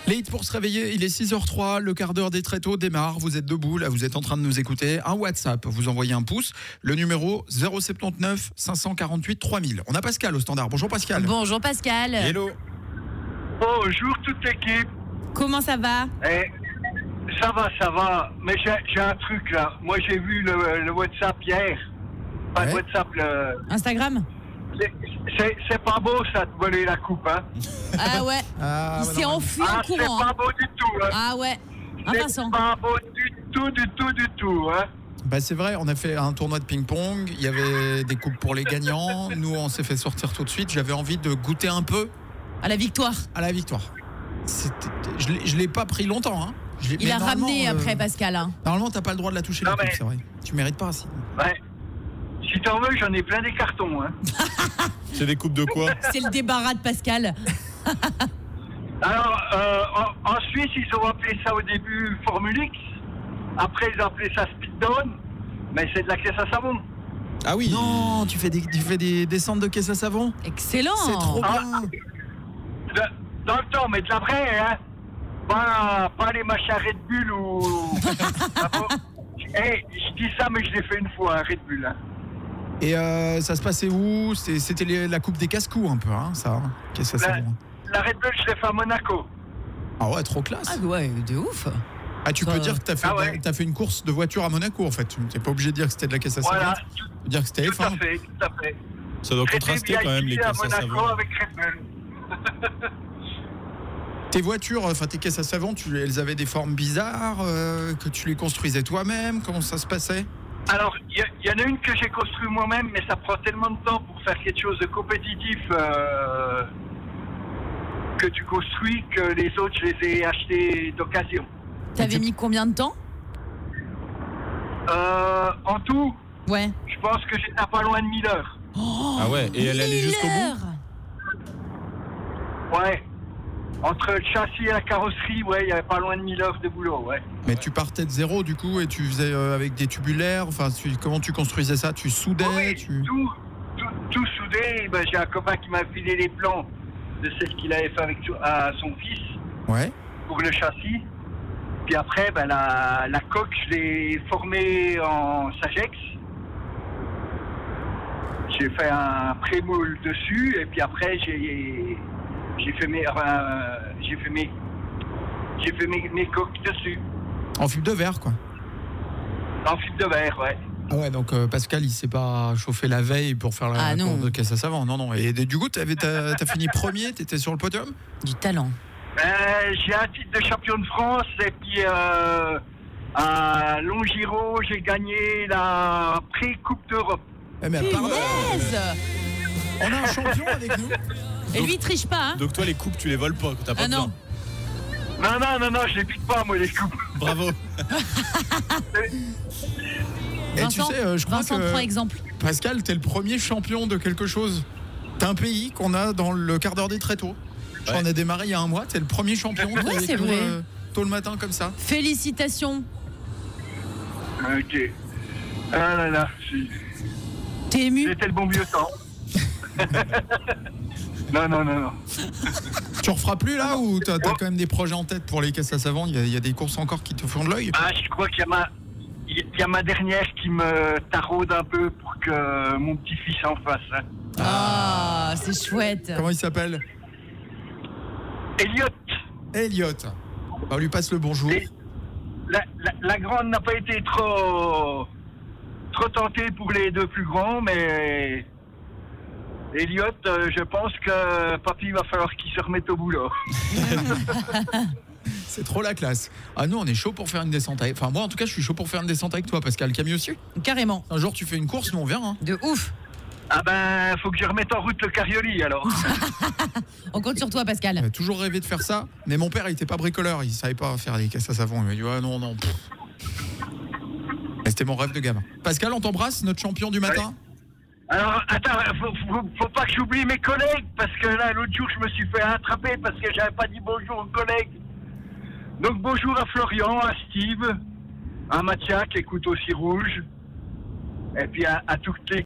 Les hits pour se réveiller, il est 6h03, le quart d'heure des tréteaux démarre, vous êtes debout, là vous êtes en train de nous écouter, un WhatsApp, vous envoyez un pouce, le numéro 079 548 3000. On a Pascal au standard, bonjour Pascal. Bonjour Pascal. Hello. Bonjour toute l'équipe. Comment ça va? Ça va, mais j'ai un truc là. Moi j'ai vu le WhatsApp hier. Pas Ouais. le WhatsApp, Instagram? c'est pas beau ça de voler la coupe, hein. Ah ouais. Il s'est enfui en C'est courant. pas beau du tout, hein. Ah ouais. C'est Vincent. pas beau du tout, hein. Bah c'est vrai, on a fait un tournoi de ping-pong, il y avait des coupes pour les gagnants, nous on s'est fait sortir tout de suite, j'avais envie de goûter un peu À la victoire. à la victoire. Je l'ai pas pris longtemps, hein. Il a ramené après Pascal. Hein. Normalement t'as pas le droit de la toucher la Non, coupe, mais- c'est vrai. Tu mérites pas, si. Ouais. Si t'en veux, j'en ai plein des cartons, hein. C'est des coupes de quoi? C'est le débarras de Pascal. Alors, en Suisse, ils ont appelé ça au début Formule X. Après, ils ont appelé ça Speeddown. Mais c'est de la caisse à savon. Ah oui. Non, tu fais des descentes de caisse à savon. Excellent. C'est trop Ah. bien. Dans le temps, mais de la vraie, hein. Pas les machins Red Bull ou... Ah bon. Je dis ça, mais je l'ai fait une fois, un Red Bull. Hein. Et ça se passait où? C'était la coupe des casse-coups un peu, hein, ça. Caisse à savon. La Red Bull, je l'ai fait à Monaco. Ah ouais, trop classe. Ah ouais, de ouf. Ah, tu peux dire que t'as fait une course de voiture à Monaco, en fait. Tu n'es pas obligé de dire que c'était de la caisse à savon. Voilà, Tu peux dire que c'était tout à F1. fait, tout à fait. Ça doit contraster quand même les à caisses à Monaco savon. avec Red Bull. Tes voitures, enfin tes caisses à savon, elles avaient des formes bizarres, que tu les construisais toi-même. Comment ça se passait? Alors, il y en a une que j'ai construite moi-même, mais ça prend tellement de temps pour faire quelque chose de compétitif que tu construis que les autres, je les ai achetés d'occasion. T'avais mis combien de temps? En tout, Ouais. je pense que j'étais à pas loin de 1000 heures. Ah ouais, et elle allait jusqu'au bout? Ouais. Entre le châssis et la carrosserie, ouais, il y avait pas loin de 1000 heures de boulot, ouais. Mais tu partais de zéro du coup et tu faisais avec des tubulaires. Enfin, comment tu construisais ça? Tu soudais? Oui, tu... tout soudé. Ben, j'ai un copain qui m'a filé les plans de celle qu'il avait fait avec à son fils Ouais. pour le châssis. Puis après, ben, la coque, je l'ai formée en Sagex. J'ai fait un pré-moule dessus et puis après j'ai fait mes coques dessus. En fibre de verre, quoi. En fibre de verre, ouais. Ah ouais, donc Pascal, il s'est pas chauffé la veille pour faire la non. course de caisse à savon. Non, non. Et du coup, t'as fini premier, t'étais sur le podium? Du talent. J'ai un titre de champion de France et puis à Longiro, j'ai gagné la pré-coupe d'Europe. Eh mais pardon, Punaise. on a un champion avec nous. Et lui, il triche pas, hein? Donc toi, les coupes, tu les voles pas, t'as pas Ah non. besoin. Non, je les pique pas, moi, les coupes. Bravo. Et Vincent, tu sais, je crois Vincent, que prends exemple. Pascal, t'es le premier champion de quelque chose. T'as un pays qu'on a dans le quart d'heure des tréteaux. Ouais. On a démarré il y a un mois. T'es le premier champion. Ouais, qui est avec c'est nous, vrai. tôt le matin comme ça. Félicitations. Ok. Ah là là, T'es ému? c'était le bon vieux temps. Non. Tu referas plus là ou t'as quand même des projets en tête pour les caisses à savon? Il y a des courses encore qui te font de l'œil? Ah, je crois qu'il y a ma dernière qui me taraude un peu pour que mon petit-fils en fasse. Hein. Ah, c'est chouette. Comment il s'appelle? Elliot, On lui passe le bonjour. Et la grande n'a pas été trop tentée pour les deux plus grands, mais Elliot, je pense que papy va falloir qu'il se remette au boulot. C'est trop la classe. Ah nous on est chaud pour faire une descente avec... Enfin moi en tout cas je suis chaud pour faire une descente avec toi Pascal. Camille aussi? Carrément. Un jour tu fais une course, nous on vient hein. De ouf. Ah ben, faut que je remette en route le Carioli alors. On compte sur toi, Pascal. J'ai toujours rêvé de faire ça, mais mon père il était pas bricoleur, il savait pas faire des caisses à savon. Il m'a dit ouais, non. Et c'était mon rêve de gamin. Pascal, on t'embrasse, notre champion du matin. Alors, attends, faut pas que j'oublie mes collègues, parce que là, l'autre jour, je me suis fait attraper parce que j'avais pas dit bonjour aux collègues. Donc, bonjour à Florian, à Steve, à Mathias qui écoute aussi Rouge, et puis à toutes les